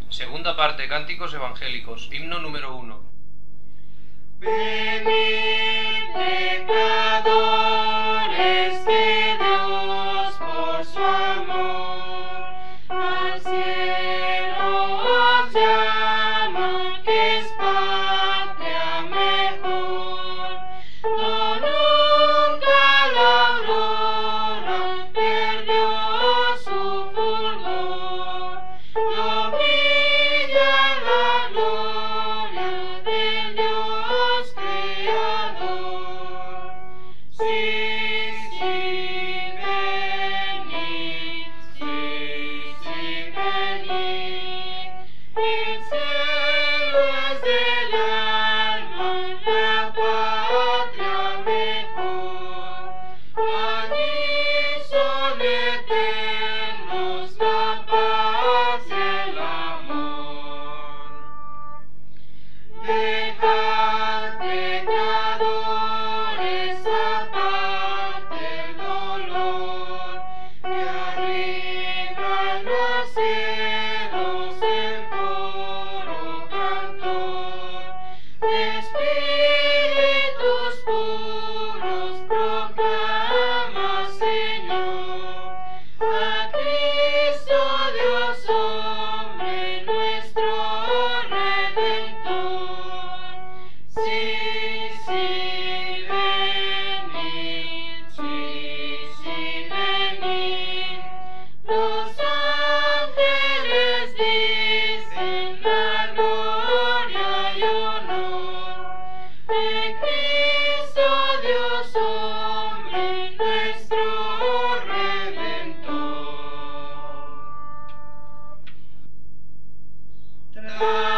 Segunda parte, cánticos evangélicos, himno número 1. Venid, pecadores, que Dios por su amor al cielo os llama, que es patria mejor. No, nunca la aurora perdió su fulgor, no brilla la gloria del Dios Creador. Sí, sí, venid, sí, sí, venid. El cielo es del alma, la patria mejor. Allí son eternos la paz y el amor. Dejad, pecadores, aparte el dolor, que arriba en los cielos el coro cantor de espíritus puros proclama, Señor, a Cristo Dios hombre, nuestro Redentor. Sí, sí, venid, sí, sí, venid. Los ángeles dicen la gloria y honor de Cristo Dios hombre, nuestro Redentor.